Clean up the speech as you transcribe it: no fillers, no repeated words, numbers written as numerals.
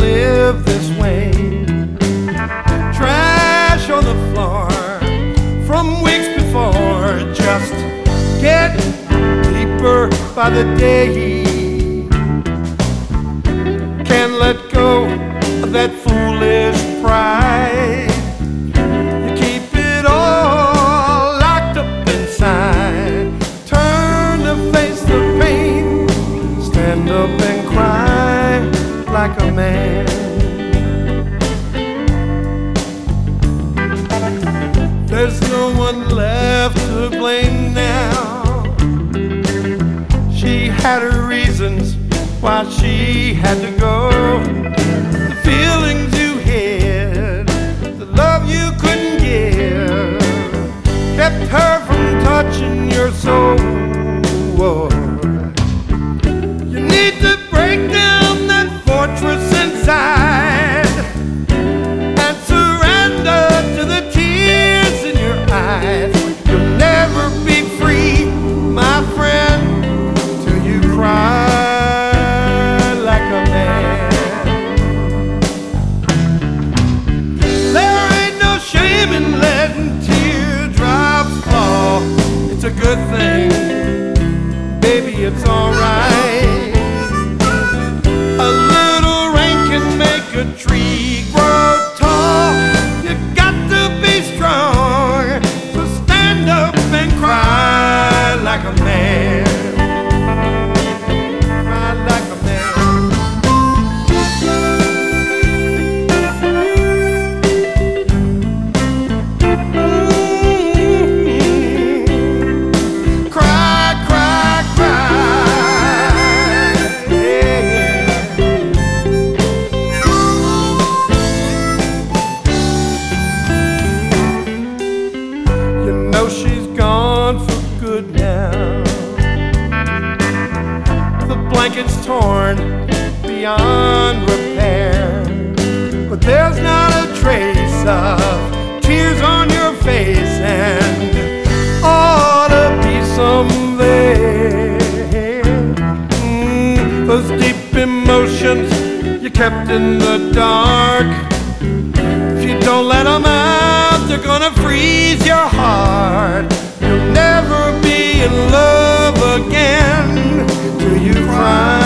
live this way. Trash on the floor from weeks before, just get deeper by the day. Can't let go of that foolish pride. You keep it all locked up inside. Turn to face the pain, stand up and cry like a man. There's no one left to blame now. She had her reasons why she had to go. The feelings you had, the love you couldn't give, kept her from touching your soul. You need to break down that fortress inside and surrender to the tears in your eyes. You'll never be free, my friend, till you cry like a man. There ain't no shame in letting teardrops fall. It's a good thing, baby, it's alright. A little rain can make a tree grow tall. You got to be strong, so stand up and cry like a man. Cry like a man. Cry, cry, cry. Yeah. You know she's gone for good now. The blanket's torn beyond repair, but there's not a trace of tears on your face, and ought to be some there. Those deep emotions you kept in the dark, if you don't let them out, they're gonna freeze your heart. You'll never be in love again till you cry